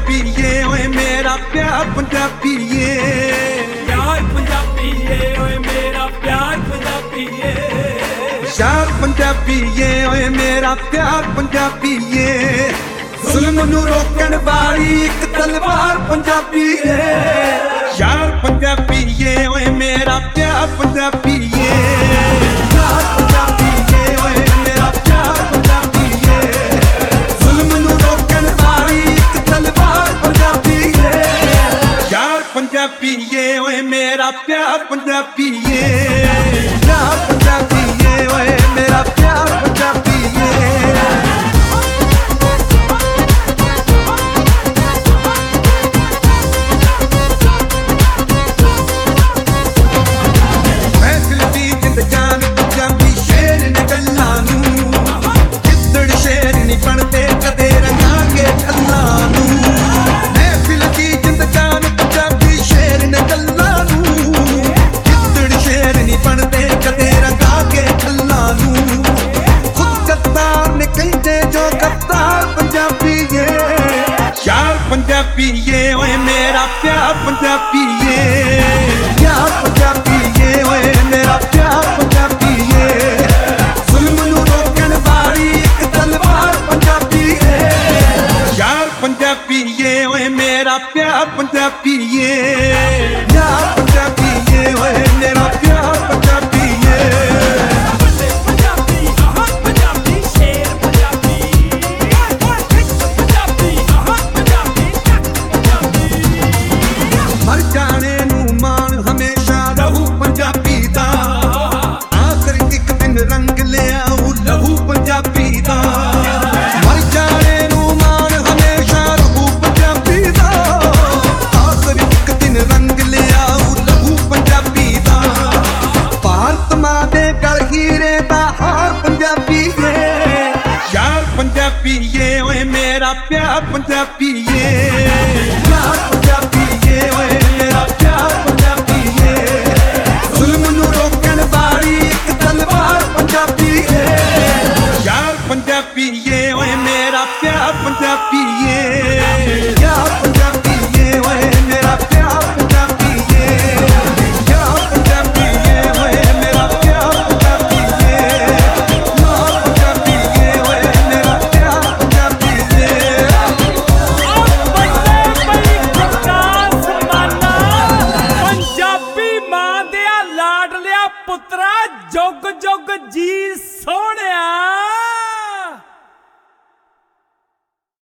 पंजाबीए ओए मेरा प्यार पंजाबीए, प्यार पंजाबीए ओए मेरा प्यार पंजाबीए, यार पंजाबीए ओए मेरा प्यार पंजाबीए, जुल्म नू रोकण वाली एक तलवार पंजाबीए, यार पंजाबीए ओए मेरा प्यार पंजाबीए, यार पंजाबीए ओए मेरा प्यार पंजाबीए, जुल्म नू रोकण वाली एक तलवार पंजाबीए, यार पंजाबीए ओए मेरा प्यार पंजाबीए, यार पंजाबीए ओए मेरा प्यार पंजाबीए। पंजाबीए ओए मेरा प्यार पंजाबीए, यार पंजाबीए ओए मेरा प्यार पंजाबीए, जुल्म नू रोकण वाली एक तलवार पंजाबीए, यार पंजाबीए ओए मेरा प्यार पंजाबीए, यार पंजाबीए ओए मेरा प्यार पंजाबीए। मर जाने नू मान हमेशा रहू पंजाबी दा, आखिर एक दिन रंग ले आऊ लहू पंजाबी दा, मर जाने नू मान हमेशा रहू पंजाबी दा, आखिर एक दिन रंग ले आऊ लहू पंजाबी दा, भारत मां दे गल हीरे दा हार पंजाबीए, यार पंजाबीए ओए मेरा प्यार पंजाबीए, यार पंजाबीए ओए मेरा प्यार पंजाबीए, जुल्म नू रोकण वाली एक तलवार पंजाबीए, यार पंजाबीए ओए मेरा प्यार पंजाबीए, यार पंजाबीए ओए मेरा प्यार पंजाबीए, यार पंजाबीए ओए मेरा प्यार पंजाबीए, यार पंजाबीए ओए मेरा प्यार पंजाबीए। पंजाबी मां दिया लाडलिया पुत्रा जुग जुग जी